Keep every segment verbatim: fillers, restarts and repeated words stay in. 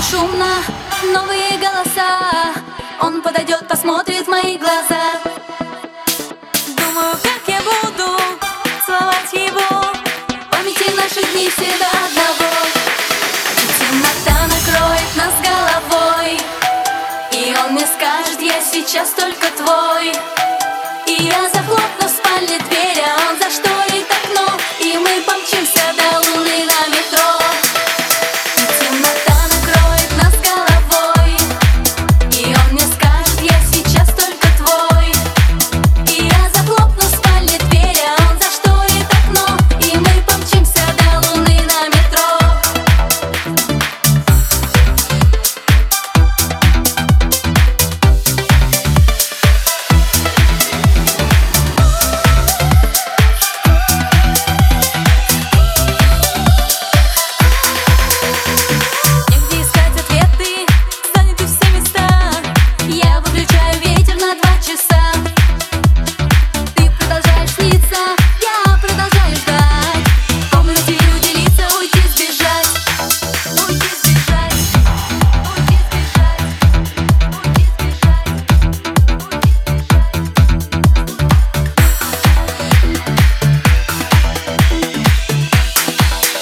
шумно, новые голоса. Он подойдет, посмотрит в мои глаза. Думаю, как я буду целовать его, в памяти наших дней всегда одного. И темнота накроет нас головой, и он мне скажет: я сейчас только твой. И я захлопну в спальне дверь, а он зашторит окно, и мы помчимся до луны на метро. И темнота накроет нас головой, и он мне скажет: я сейчас только твой. И я захлопну в спальне дверь, а он зашторит окно, и мы помчимся до луны на метро.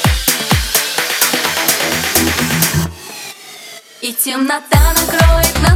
И темнота накроет нас